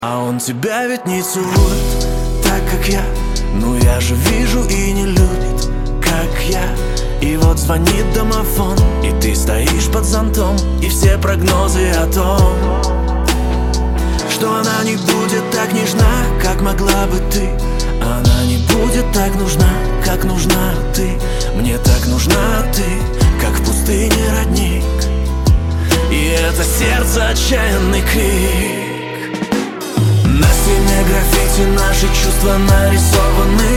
А он тебя ведь не целует, так как я. Ну я же вижу и не любит, как я. И вот звонит домофон, и ты стоишь под зонтом. И все прогнозы о том, что она не будет так нежна, как могла бы ты. Она не будет так нужна, как нужна ты. Мне так нужна ты, как в пустыне родник. И это сердце отчаянный крик. На стене граффити наши чувства нарисованы.